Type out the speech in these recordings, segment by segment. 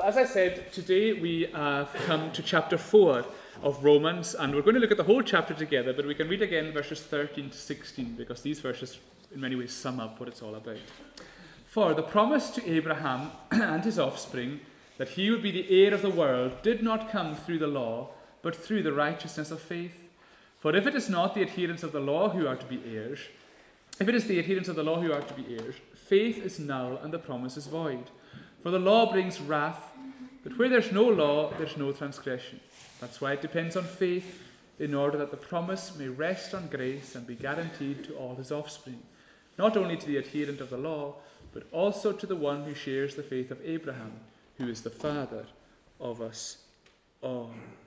Well, as I said, today we have come to chapter 4 of Romans, and we're going to look at the whole chapter together, but we can read again verses 13 to 16, because these verses in many ways sum up what it's all about. For the promise to Abraham and his offspring that he would be the heir of the world did not come through the law, but through the righteousness of faith. For if it is not the adherents of the law who are to be heirs, if it is the adherents of the law who are to be heirs, faith is null and the promise is void. For the law brings wrath, but where there's no law, there's no transgression. That's why it depends on faith, in order that the promise may rest on grace and be guaranteed to all his offspring, not only to the adherent of the law, but also to the one who shares the faith of Abraham, who is the father of us all.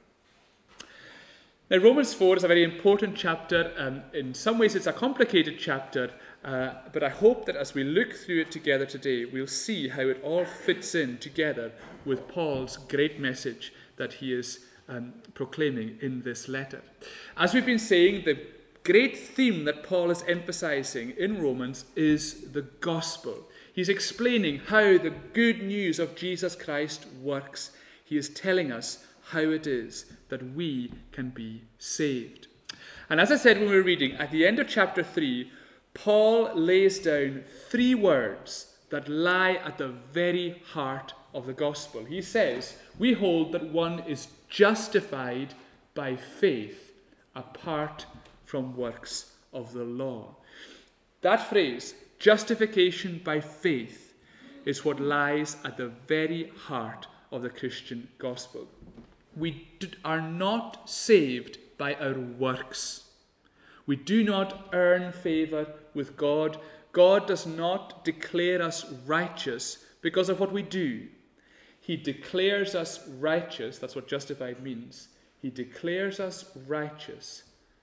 Now, Romans 4 is a very important chapter. In some ways, it's a complicated chapter, but I hope that as we look through it together today, we'll see how it all fits in together with Paul's great message that he is proclaiming in this letter. As we've been saying, the great theme that Paul is emphasizing in Romans is the gospel. He's explaining how the good news of Jesus Christ works. He is telling us how it is that we can be saved. And as I said when we were reading, at the end of chapter 3, Paul lays down 3 words that lie at the very heart of the gospel. He says, we hold that one is justified by faith apart from works of the law. That phrase, justification by faith, is what lies at the very heart of the Christian gospel. We are not saved by our works. We do not earn favour with God. God does not declare us righteous because of what we do. He declares us righteous, that's what justified means. He declares us righteous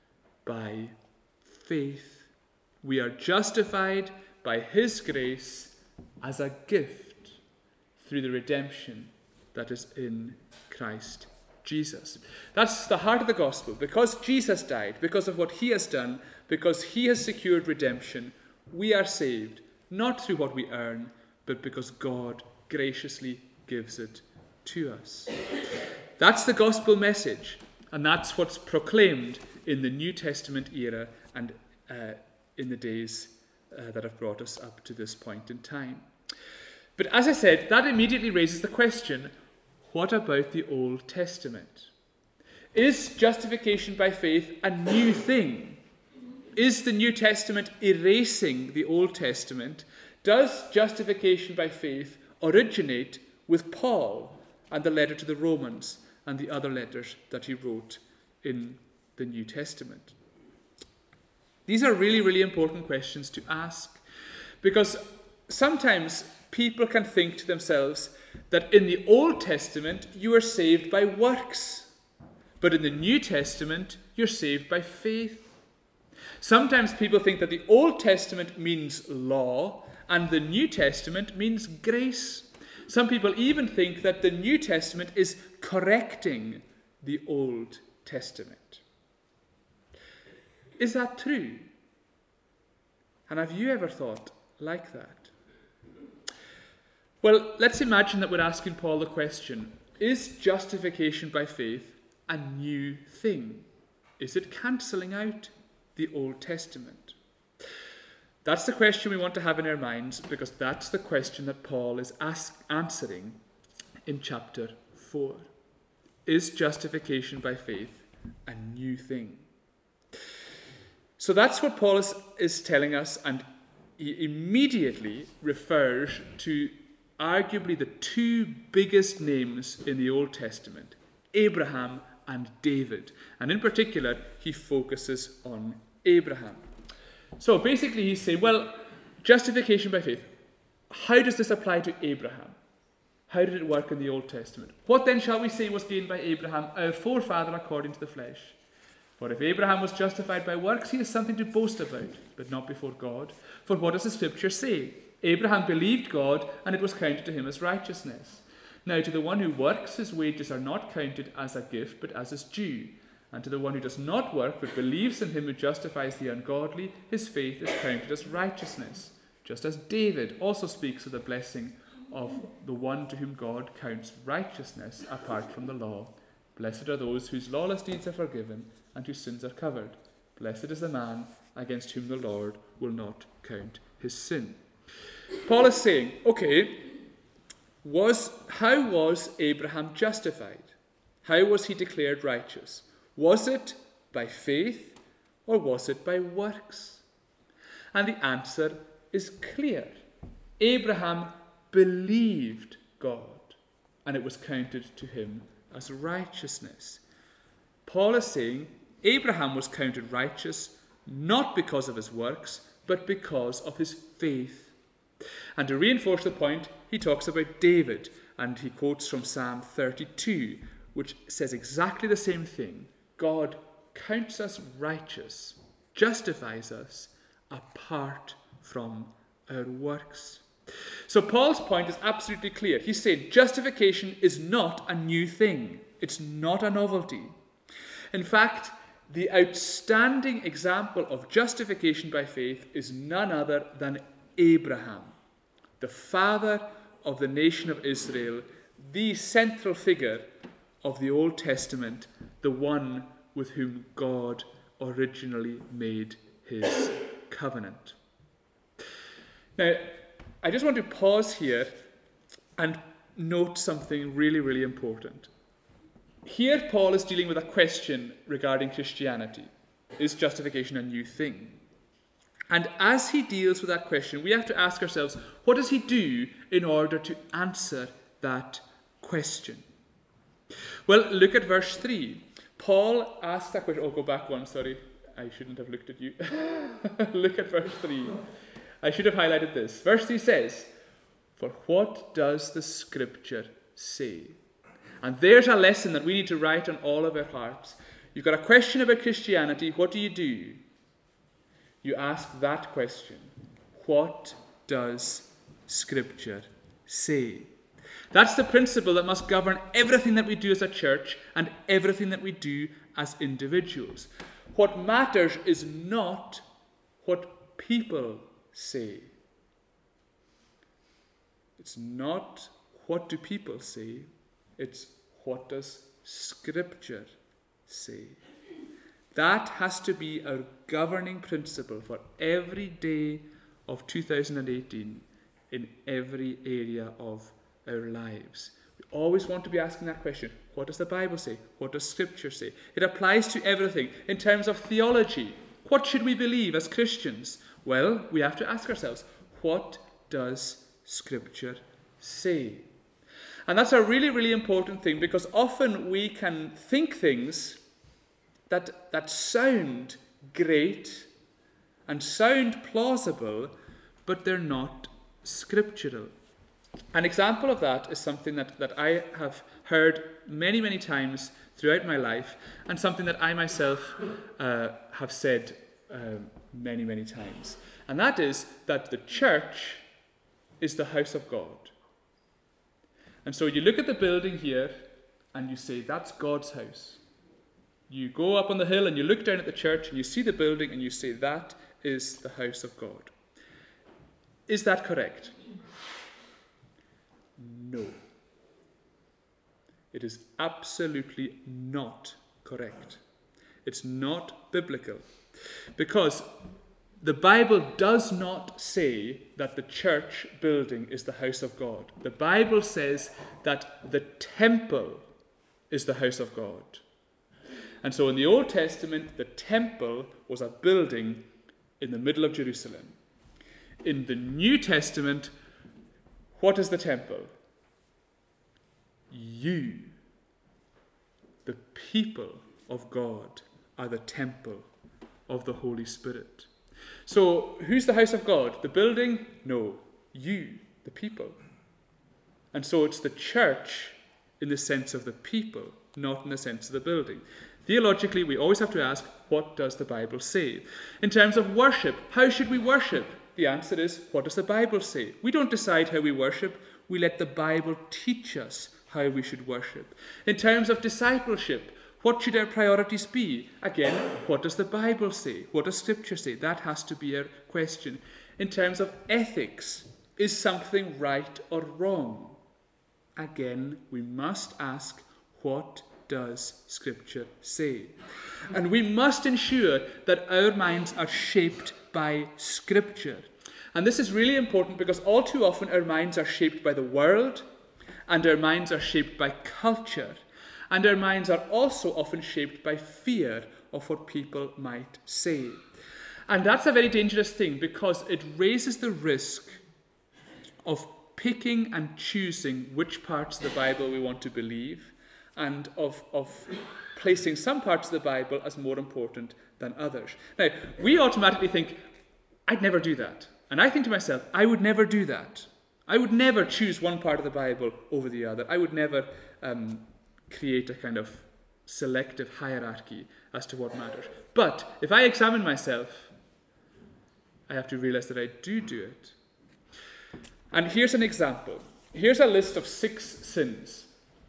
by faith. We are justified by his grace as a gift through the redemption that is in Christ Jesus. That's the heart of the gospel. Because Jesus died, because of what he has done, because he has secured redemption, we are saved, not through what we earn, but because God graciously gives it to us. That's the gospel message, and that's what's proclaimed in the New Testament era and in the days that have brought us up to this point in time. But as I said, that immediately raises the question, what about the Old Testament? Is justification by faith a new thing? Is the New Testament erasing the Old Testament? Does justification by faith originate with Paul and the letter to the Romans and the other letters that he wrote in the New Testament? These are really, really important questions to ask, because sometimes people can think to themselves that in the Old Testament you are saved by works, but in the New Testament you're saved by faith. Sometimes people think that the Old Testament means law and the New Testament means grace. Some people even think that the New Testament is correcting the Old Testament. Is that true? And have you ever thought like that? Well, let's imagine that we're asking Paul the question, is justification by faith a new thing? Is it cancelling out the Old Testament? That's the question we want to have in our minds, because that's the question that Paul is answering in chapter 4. Is justification by faith a new thing? So that's what Paul is telling us, and he immediately refers to arguably the 2 biggest names in the Old Testament, Abraham and David. And in particular, he focuses on Abraham. So basically he's saying, well, justification by faith, how does this apply to Abraham? How did it work in the Old Testament? What then shall we say was gained by Abraham, our forefather according to the flesh? For if Abraham was justified by works, he has something to boast about, but not before God. For what does the scripture say? Abraham believed God, and it was counted to him as righteousness. Now to the one who works, his wages are not counted as a gift, but as his due. And to the one who does not work, but believes in him who justifies the ungodly, his faith is counted as righteousness. Just as David also speaks of the blessing of the one to whom God counts righteousness apart from the law. Blessed are those whose lawless deeds are forgiven and whose sins are covered. Blessed is the man against whom the Lord will not count his sin. Paul is saying, okay, how was Abraham justified? How was he declared righteous? Was it by faith or was it by works? And the answer is clear. Abraham believed God, and it was counted to him as righteousness. Paul is saying Abraham was counted righteous not because of his works, but because of his faith. And to reinforce the point, he talks about David, and he quotes from Psalm 32, which says exactly the same thing. God counts us righteous, justifies us apart from our works. So Paul's point is absolutely clear. He's saying justification is not a new thing. It's not a novelty. In fact, the outstanding example of justification by faith is none other than Abraham, the father of the nation of Israel, the central figure of the Old Testament, the one with whom God originally made his covenant. Now, I just want to pause here and note something really, really important. Here, Paul is dealing with a question regarding Christianity. Is justification a new thing? And as he deals with that question, we have to ask ourselves, what does he do in order to answer that question? Well, look at verse 3. Paul asks that question. Oh, go back one, sorry. I shouldn't have looked at you. Look at verse 3. I should have highlighted this. Verse 3 says, "For what does the Scripture say?" And there's a lesson that we need to write on all of our hearts. You've got a question about Christianity. What do? You ask that question. What does Scripture say? That's the principle that must govern everything that we do as a church and everything that we do as individuals. What matters is not what people say. It's not what do people say, it's what does Scripture say. That has to be our governing principle for every day of 2018 in every area of our lives. We always want to be asking that question. What does the Bible say? What does Scripture say? It applies to everything. In terms of theology, what should we believe as Christians? Well, we have to ask ourselves, what does Scripture say? And that's a really, really important thing, because often we can think things that sound great and sound plausible, but they're not scriptural. An example of that is something that I have heard many, many times throughout my life, and something that I myself have said many, many times. And that is that the church is the house of God. And so you look at the building here and you say, that's God's house. You go up on the hill and you look down at the church and you see the building and you say, that is the house of God. Is that correct? No. It is absolutely not correct. It's not biblical. Because the Bible does not say that the church building is the house of God. The Bible says that the temple is the house of God. And so in the Old Testament, the temple was a building in the middle of Jerusalem. In the New Testament, what is the temple? You, the people of God, are the temple of the Holy Spirit. So, who's the house of God? The building? No. You, the people. And so it's the church in the sense of the people, not in the sense of the building. Theologically, we always have to ask, what does the Bible say? In terms of worship, how should we worship? The answer is, what does the Bible say? We don't decide how we worship. We let the Bible teach us how we should worship. In terms of discipleship, what should our priorities be? Again, what does the Bible say? What does Scripture say? That has to be our question. In terms of ethics, Is something right or wrong? Again, we must ask, what does Scripture say? And we must ensure that our minds are shaped by Scripture. And this is really important because all too often our minds are shaped by the world, and our minds are shaped by culture, and our minds are also often shaped by fear of what people might say. And that's a very dangerous thing because it raises the risk of picking and choosing which parts of the Bible we want to believe, and of placing some parts of the Bible as more important than others. Now, we automatically think, I'd never do that. And I think to myself, I would never do that. I would never choose one part of the Bible over the other. I would never create a kind of selective hierarchy as to what matters. But if I examine myself, I have to realize that I do it. And here's an example. Here's a list of 6 sins: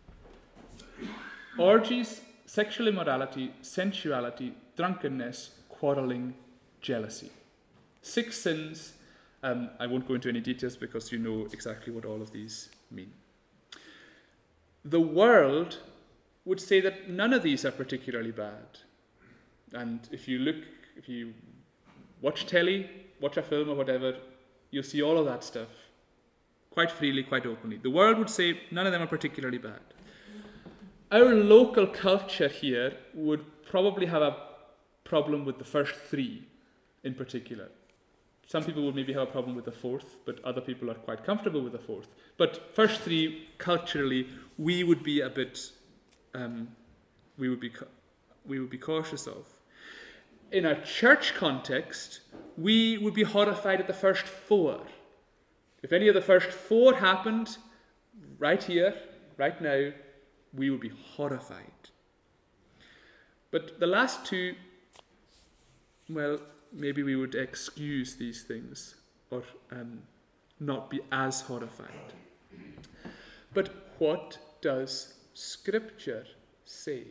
orgies, sexual immorality, sensuality, drunkenness, quarreling, jealousy. 6 sins. I won't go into any details because you know exactly what all of these mean. The world would say that none of these are particularly bad. And if you watch telly, watch a film or whatever, you'll see all of that stuff quite freely, quite openly. The world would say none of them are particularly bad. Our local culture here would probably have a problem with the first 3 in particular. Some people would maybe have a problem with the 4th, but other people are quite comfortable with the 4th. But first 3, culturally, we would be a bit, we would be cautious of. In a church context, we would be horrified at the first 4. If any of the first 4 happened right here, right now, we would be horrified. But the last 2, well, maybe we would excuse these things or not be as horrified. But what does Scripture say?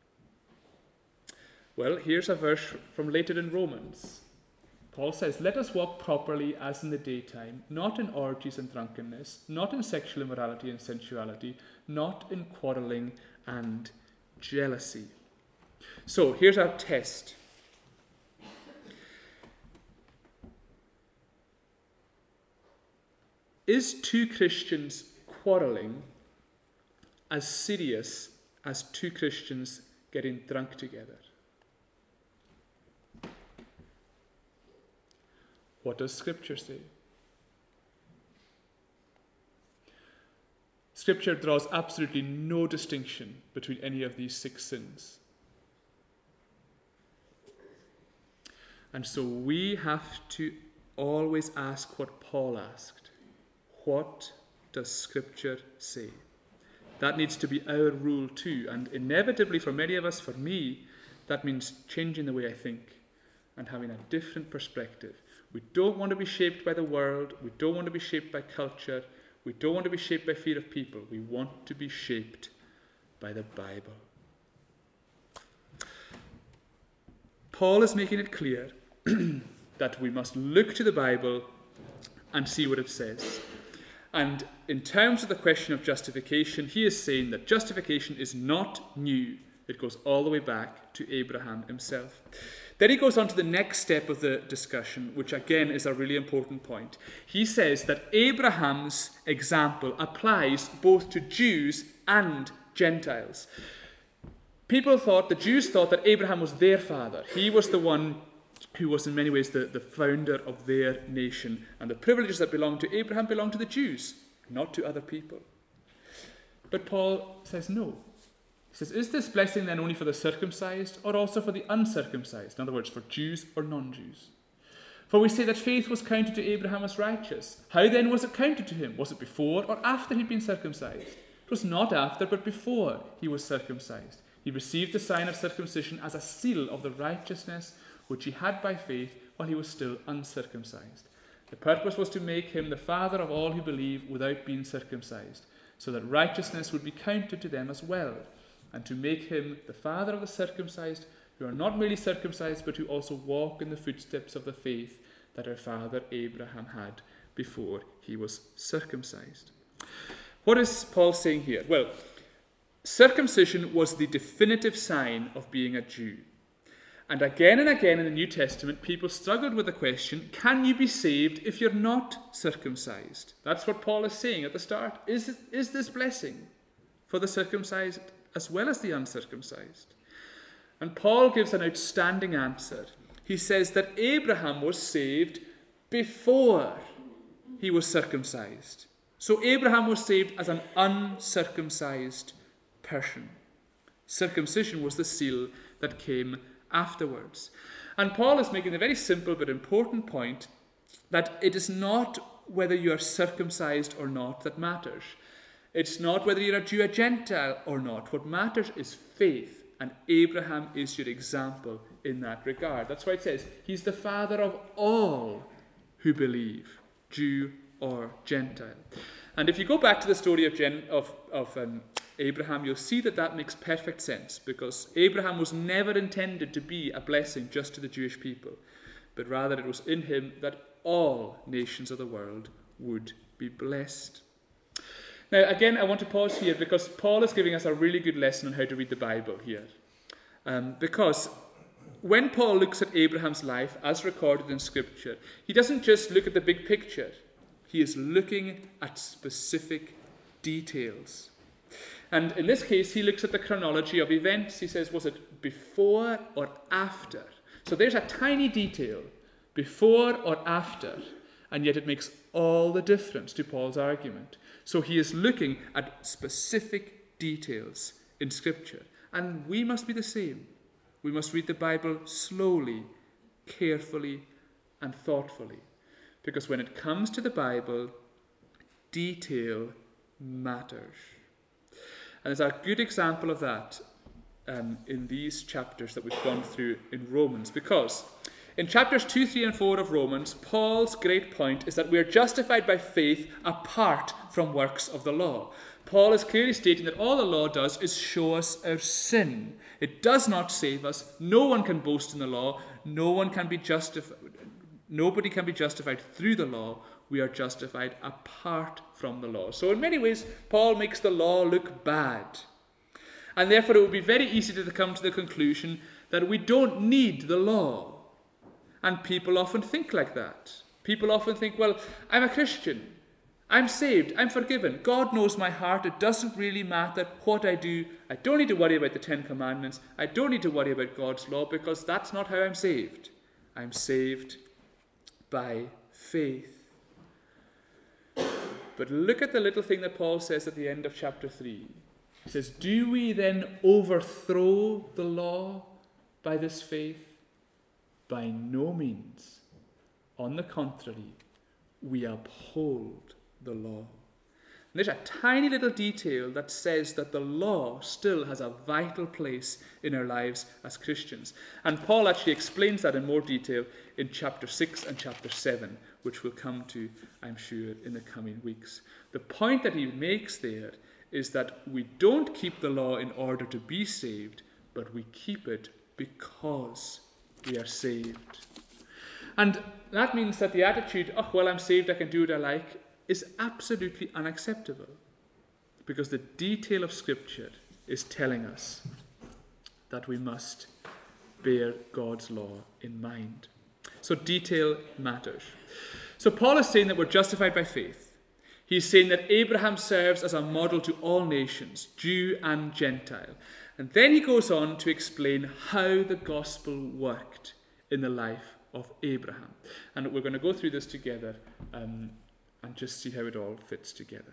Well, here's a verse from later in Romans. Paul says, "Let us walk properly as in the daytime, not in orgies and drunkenness, not in sexual immorality and sensuality, not in quarreling and jealousy." So here's our test. Is 2 Christians quarreling as serious as 2 Christians getting drunk together? What does Scripture say? Scripture draws absolutely no distinction between any of these 6 sins. And so we have to always ask what Paul asked. What does Scripture say? That needs to be our rule too. And inevitably for many of us, for me, that means changing the way I think and having a different perspective. We don't want to be shaped by the world. We don't want to be shaped by culture. We don't want to be shaped by fear of people. We want to be shaped by the Bible. Paul is making it clear that we must look to the Bible and see what it says. And in terms of the question of justification, he is saying that justification is not new. It goes all the way back to Abraham himself. Then he goes on to the next step of the discussion, which again is a really important point. He says that Abraham's example applies both to Jews and Gentiles. The Jews thought that Abraham was their father. He was the one who was in many ways the founder of their nation. And the privileges that belonged to Abraham belonged to the Jews, not to other people. But Paul says no. He says, is this blessing then only for the circumcised or also for the uncircumcised? In other words, for Jews or non-Jews? For we say that faith was counted to Abraham as righteous. How then was it counted to him? Was it before or after he'd been circumcised? It was not after, but before he was circumcised. He received the sign of circumcision as a seal of the righteousness which he had by faith while he was still uncircumcised. The purpose was to make him the father of all who believe without being circumcised, so that righteousness would be counted to them as well, and to make him the father of the circumcised, who are not merely circumcised, but who also walk in the footsteps of the faith that our father Abraham had before he was circumcised. What is Paul saying here? Well, circumcision was the definitive sign of being a Jew. And again in the New Testament, people struggled with the question, can you be saved if you're not circumcised? That's what Paul is saying at the start. Is this blessing for the circumcised as well as the uncircumcised? And Paul gives an outstanding answer. He says that Abraham was saved before he was circumcised. So Abraham was saved as an uncircumcised person. Circumcision was the seal that came afterwards. And Paul is making a very simple but important point that it is not whether you are circumcised or not that matters. It's not whether you're a Jew or Gentile or not. What matters is faith, and Abraham is your example in that regard. That's why it says he's the father of all who believe, Jew or Gentile. And if you go back to the story of Abraham, you'll see that makes perfect sense, because Abraham was never intended to be a blessing just to the Jewish people, but rather it was in him that all nations of the world would be blessed. Now, again, I want to pause here because Paul is giving us a really good lesson on how to read the Bible here. Because when Paul looks at Abraham's life as recorded in Scripture, he doesn't just look at the big picture. He is looking at specific details. And in this case, he looks at the chronology of events. He says, was it before or after? So there's a tiny detail, before or after, and yet it makes all the difference to Paul's argument. So he is looking at specific details in Scripture. And we must be the same. We must read the Bible slowly, carefully, and thoughtfully. Because when it comes to the Bible, detail matters. And there's a good example of that in these chapters that we've gone through in Romans. Because in chapters 2, 3, and 4 of Romans, Paul's great point is that we are justified by faith apart from works of the law. Paul is clearly stating that all the law does is show us our sin. It does not save us. No one can boast in the law. Nobody can be justified through the law. We are justified apart from the law. So in many ways, Paul makes the law look bad. And therefore, it would be very easy to come to the conclusion that we don't need the law. And people often think like that. People often think, well, I'm a Christian. I'm saved. I'm forgiven. God knows my heart. It doesn't really matter what I do. I don't need to worry about the 10 Commandments. I don't need to worry about God's law because that's not how I'm saved. I'm saved by faith. But look at the little thing that Paul says at the end of chapter 3. He says, do we then overthrow the law by this faith? By no means. On the contrary, we uphold the law. And there's a tiny little detail that says that the law still has a vital place in our lives as Christians. And Paul actually explains that in more detail in chapter 6 and chapter 7, which we'll come to, I'm sure, in the coming weeks. The point that he makes there is that we don't keep the law in order to be saved, but we keep it because we are saved. And that means that the attitude, oh, well, I'm saved, I can do what I like, is absolutely unacceptable. Because the detail of Scripture is telling us that we must bear God's law in mind. So detail matters. So Paul is saying that we're justified by faith. He's saying that Abraham serves as a model to all nations, Jew and Gentile. And then he goes on to explain how the gospel worked in the life of Abraham. And we're going to go through this together and just see how it all fits together.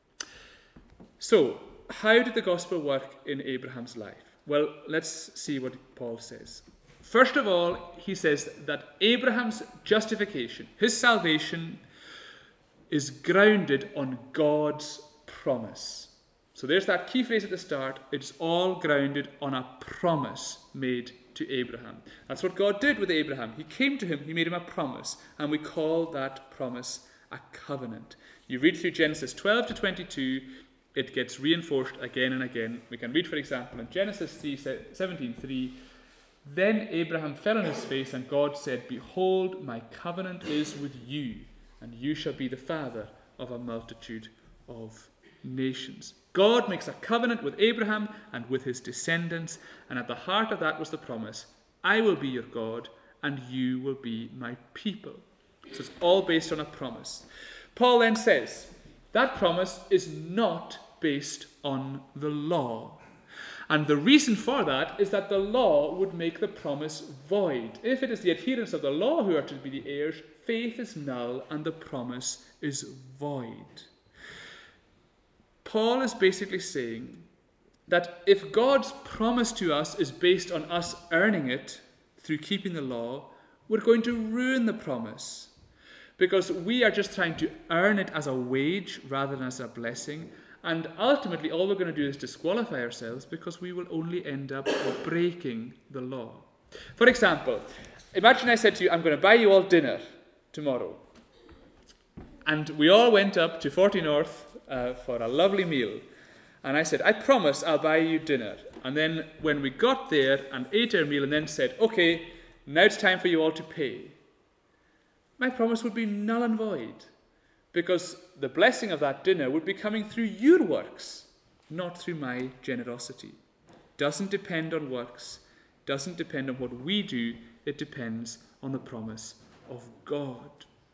So, how did the gospel work in Abraham's life? Well, let's see what Paul says. First of all, he says that Abraham's justification, his salvation, is grounded on God's promise. So there's that key phrase at the start. It's all grounded on a promise made to Abraham. That's what God did with Abraham. He came to him, he made him a promise, and we call that promise a covenant. You read through Genesis 12 to 22, it gets reinforced again and again. We can read, for example, in Genesis 17:3, then Abraham fell on his face, and God said, behold, my covenant is with you, and you shall be the father of a multitude of nations. God makes a covenant with Abraham and with his descendants, and at the heart of that was the promise, I will be your God, and you will be my people. So it's all based on a promise. Paul then says, that promise is not based on the law. And the reason for that is that the law would make the promise void. If it is the adherents of the law who are to be the heirs, faith is null and the promise is void. Paul is basically saying that if God's promise to us is based on us earning it through keeping the law, we're going to ruin the promise, because we are just trying to earn it as a wage rather than as a blessing. And ultimately, all we're going to do is disqualify ourselves, because we will only end up breaking the law. For example, imagine I said to you, I'm going to buy you all dinner tomorrow. And we all went up to 40 North for a lovely meal. And I said, I promise I'll buy you dinner. And then when we got there and ate our meal and then said, okay, now it's time for you all to pay, my promise would be null and void, because the blessing of that dinner would be coming through your works, not through my generosity. Doesn't depend on works, doesn't depend on what we do, it depends on the promise of God.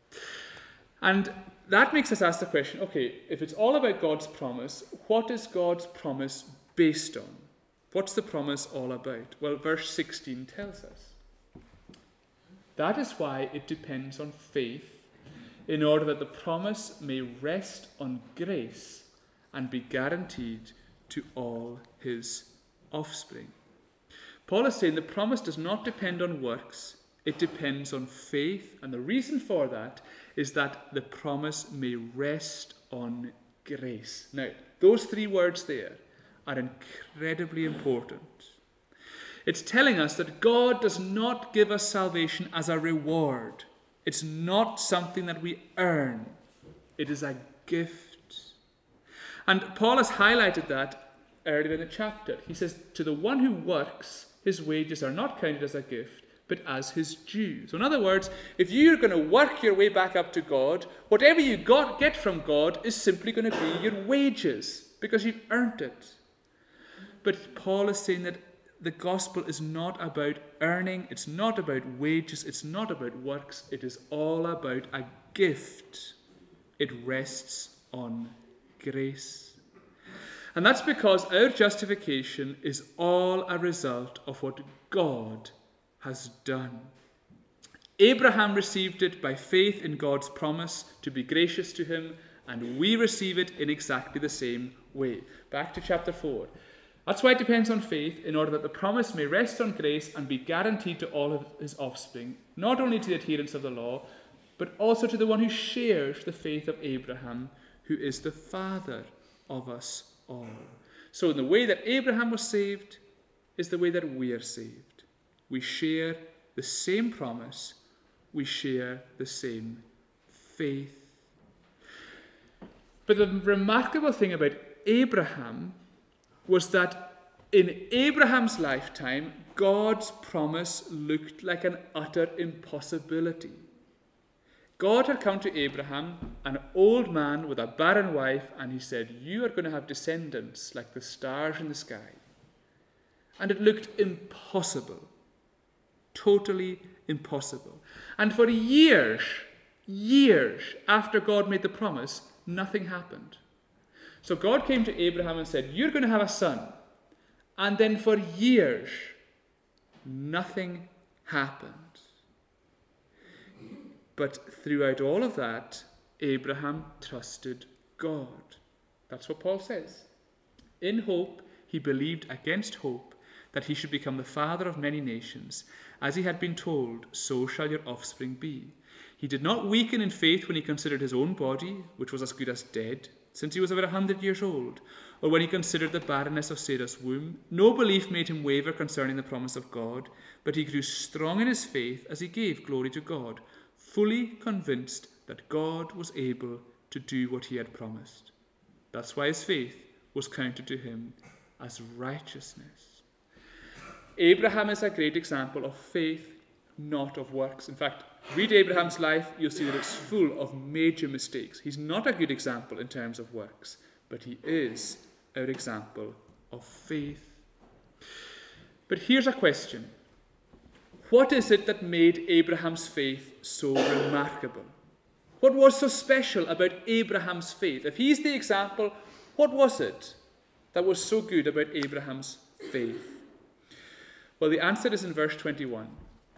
And that makes us ask the question, okay, if it's all about God's promise, what is God's promise based on? What's the promise all about? Well, verse 16 tells us. That is why it depends on faith, in order that the promise may rest on grace and be guaranteed to all his offspring. Paul is saying the promise does not depend on works, it depends on faith, and the reason for that is that the promise may rest on grace. Now, those three words there are incredibly important. It's telling us that God does not give us salvation as a reward. It's not something that we earn. It is a gift. And Paul has highlighted that earlier in the chapter. He says, to the one who works, his wages are not counted as a gift, but as his due. So in other words, if you're going to work your way back up to God, whatever you get from God is simply going to be your wages, because you've earned it. But Paul is saying that the gospel is not about earning, it's not about wages, it's not about works, it is all about a gift. It rests on grace. And that's because our justification is all a result of what God has done. Abraham received it by faith in God's promise to be gracious to him, and we receive it in exactly the same way. Back to chapter 4. That's why it depends on faith, in order that the promise may rest on grace and be guaranteed to all of his offspring, not only to the adherents of the law, but also to the one who shares the faith of Abraham, who is the father of us all. So in the way that Abraham was saved is the way that we are saved. We share the same promise. We share the same faith. But the remarkable thing about Abraham was that in Abraham's lifetime, God's promise looked like an utter impossibility. God had come to Abraham, an old man with a barren wife, and he said, you are going to have descendants like the stars in the sky. And it looked impossible. Totally impossible. And for years after God made the promise, nothing happened. So God came to Abraham and said, you're going to have a son. And then for years, nothing happened. But throughout all of that, Abraham trusted God. That's what Paul says. In hope, he believed against hope that he should become the father of many nations. As he had been told, so shall your offspring be. He did not weaken in faith when he considered his own body, which was as good as dead, since he was about 100 years old, or when he considered the barrenness of Sarah's womb. No belief made him waver concerning the promise of God, but he grew strong in his faith as he gave glory to God, fully convinced that God was able to do what he had promised. That's why his faith was counted to him as righteousness. Abraham is a great example of faith not of works. In fact, read Abraham's life, you'll see that it's full of major mistakes. He's not a good example in terms of works, but he is our example of faith. But here's a question. What is it that made Abraham's faith so remarkable? What was so special about Abraham's faith? If he's the example, what was it that was so good about Abraham's faith? Well, the answer is in verse 21.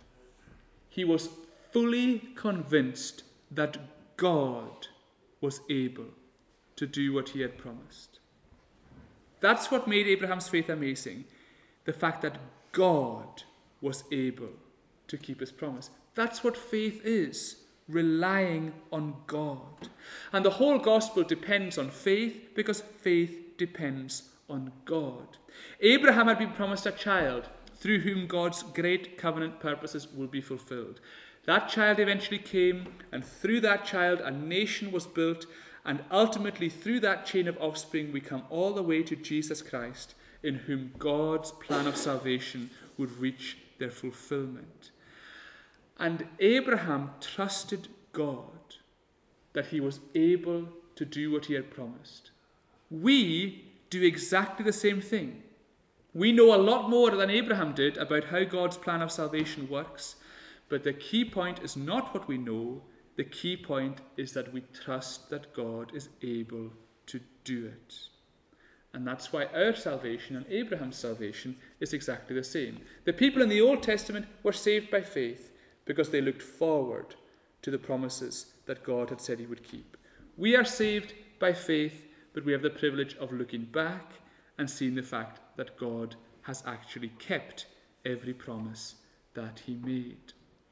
He was fully convinced that God was able to do what he had promised. That's what made Abraham's faith amazing. The fact that God was able to keep his promise. That's what faith is, relying on God. And the whole gospel depends on faith because faith depends on God. Abraham had been promised a child through whom God's great covenant purposes will be fulfilled. That child eventually came, and through that child a nation was built, and ultimately through that chain of offspring we come all the way to Jesus Christ, in whom God's plan of salvation would reach their fulfillment. And Abraham trusted God that he was able to do what he had promised. We do exactly the same thing. We know a lot more than Abraham did about how God's plan of salvation works, but the key point is not what we know. The key point is that we trust that God is able to do it. And that's why our salvation and Abraham's salvation is exactly the same. The people in the Old Testament were saved by faith because they looked forward to the promises that God had said he would keep. We are saved by faith, but we have the privilege of looking back and seeing the fact that God has actually kept every promise that he made.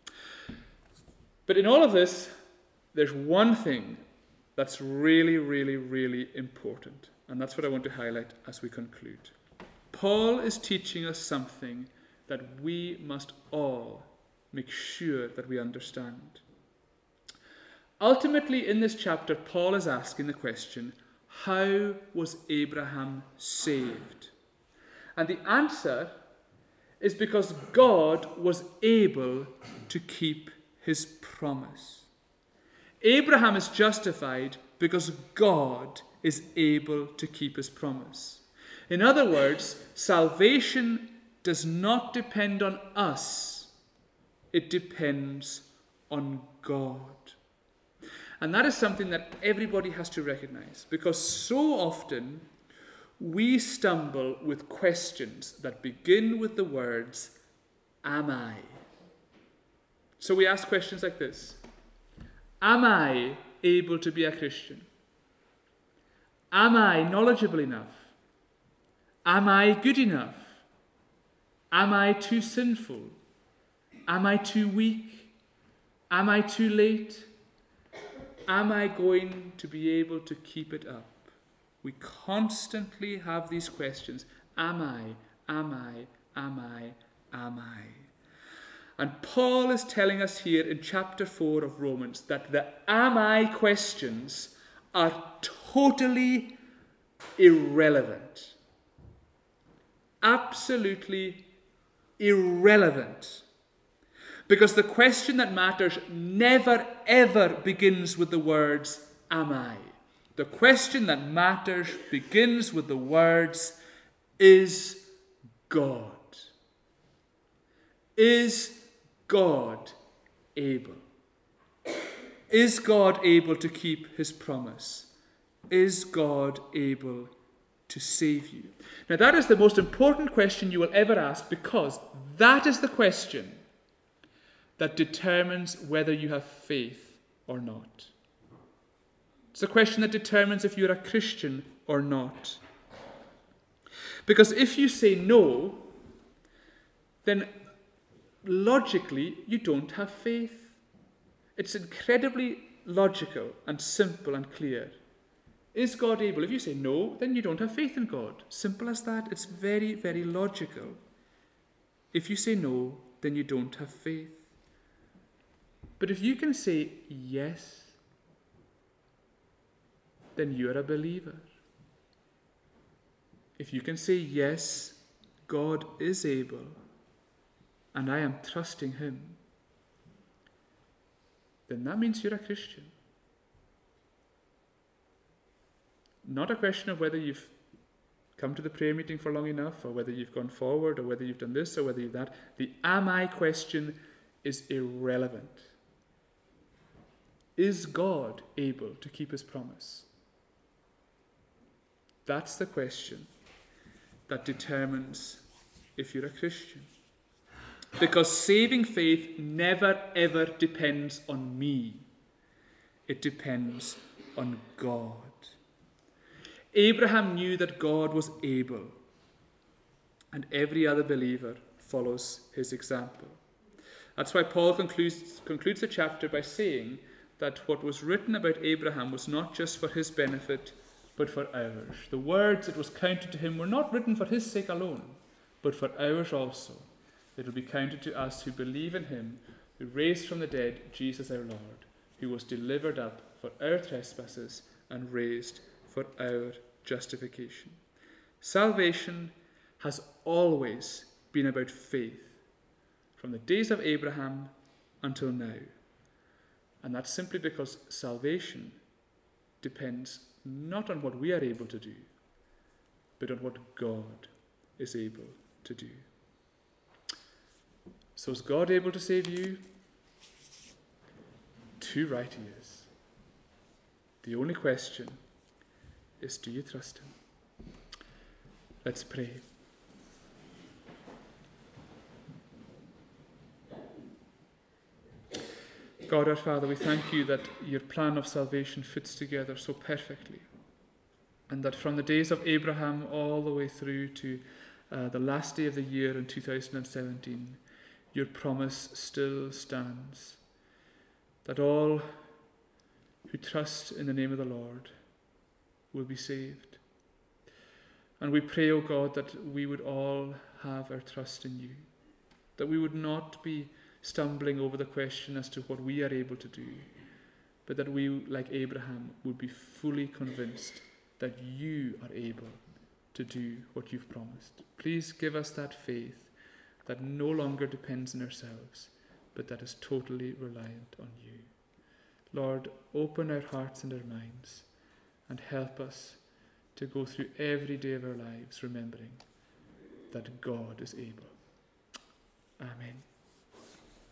But in all of this, there's one thing that's really, really, really important. And that's what I want to highlight as we conclude. Paul is teaching us something that we must all make sure that we understand. Ultimately, in this chapter, Paul is asking the question, how was Abraham saved? And the answer is because God was able to keep his promise. Abraham is justified because God is able to keep his promise. In other words, salvation does not depend on us. It depends on God. And that is something that everybody has to recognize, because so often we stumble with questions that begin with the words, am I? So we ask questions like this. Am I able to be a Christian? Am I knowledgeable enough? Am I good enough? Am I too sinful? Am I too weak? Am I too late? Am I going to be able to keep it up? We constantly have these questions. Am I? Am I? Am I? Am I? And Paul is telling us here in chapter 4 of Romans that the am I questions are totally irrelevant. Absolutely irrelevant. Because the question that matters never ever begins with the words, am I? The question that matters begins with the words, is God? Is God able? Is God able to keep his promise? Is God able to save you? Now that is the most important question you will ever ask, because that is the question that determines whether you have faith or not. It's a question that determines if you're a Christian or not. Because if you say no, then logically you don't have faith. It's incredibly logical and simple and clear. Is God able? If you say no, then you don't have faith in God. Simple as that. It's very, very logical. If you say no, then you don't have faith. But if you can say yes, then you're a believer. If you can say yes, God is able, and I am trusting him, then that means you're a Christian. Not a question of whether you've come to the prayer meeting for long enough, or whether you've gone forward, or whether you've done this, or whether you've that. The am I question is irrelevant. Is God able to keep his promise? That's the question that determines if you're a Christian. Because saving faith never ever depends on me. It depends on God. Abraham knew that God was able, and every other believer follows his example. That's why Paul concludes the chapter by saying that what was written about Abraham was not just for his benefit, but for ours. The words that was counted to him were not written for his sake alone, but for ours also. It will be counted to us who believe in him, who raised from the dead Jesus our Lord, who was delivered up for our trespasses and raised for our justification. Salvation has always been about faith, from the days of Abraham until now. And that's simply because salvation depends not on what we are able to do, but on what God is able to do. So is God able to save you? Too right he is. The only question is, do you trust him? Let's pray. God our Father, we thank you that your plan of salvation fits together so perfectly, and that from the days of Abraham all the way through to the last day of the year in 2017, your promise still stands, that all who trust in the name of the Lord will be saved. And we pray, O God, that we would all have our trust in you, that we would not be stumbling over the question as to what we are able to do, but that we, like Abraham, would be fully convinced that you are able to do what you've promised. Please give us that faith that no longer depends on ourselves, but that is totally reliant on you. Lord, open our hearts and our minds and help us to go through every day of our lives remembering that God is able. Amen.